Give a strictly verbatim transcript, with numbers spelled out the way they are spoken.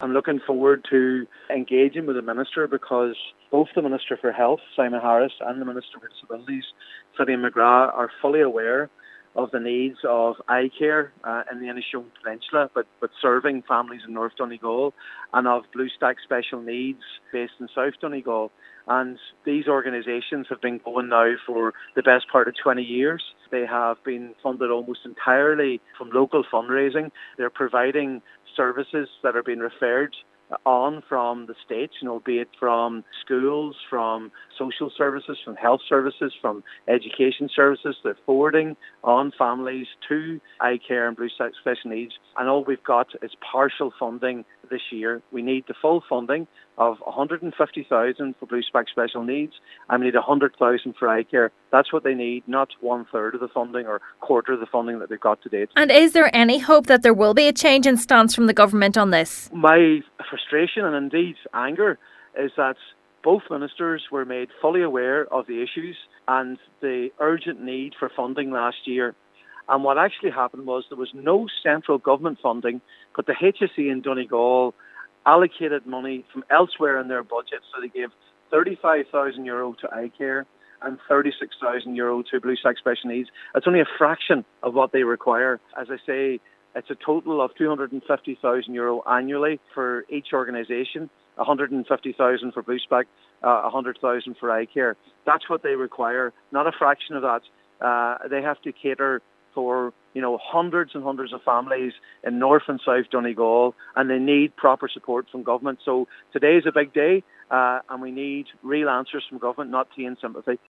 I'm looking forward to engaging with the Minister, because both the Minister for Health, Simon Harris, and the Minister for Disabilities, Vivian McGrath, are fully aware of the needs of eye care uh, in the Inishowen Peninsula, but, but serving families in North Donegal, and of Bluestack Special Needs based in South Donegal. And these organisations have been going now for the best part of twenty years. They have been funded almost entirely from local fundraising. They're providing services that are being referred on from the states, you know, be it from schools, from social services, from health services, from education services. They're forwarding on families to eye care and Bluestack Special Needs. And all we've got is partial funding this year. We need the full funding of one hundred fifty thousand dollars for Bluestack Special Needs, and we need one hundred thousand dollars for eye care. That's what they need, not one third of the funding or quarter of the funding that they've got to date. And is there any hope that there will be a change in stance from the government on this? My frustration and indeed anger is that both ministers were made fully aware of the issues and the urgent need for funding last year. And what actually happened was there was no central government funding, but the H S E in Donegal allocated money from elsewhere in their budget. So they gave thirty-five thousand euro to eye care and thirty-six thousand euro to Bluestack Special Needs. It's only a fraction of what they require. As I say, it's a total of two hundred fifty thousand euro annually for each organisation, one hundred fifty thousand for Bluestack, uh, one hundred thousand for eye care. That's what they require, not a fraction of that. Uh, they have to cater for, you know, hundreds and hundreds of families in North and South Donegal, and they need proper support from government. So today is a big day, uh, and we need real answers from government, not tea and sympathy.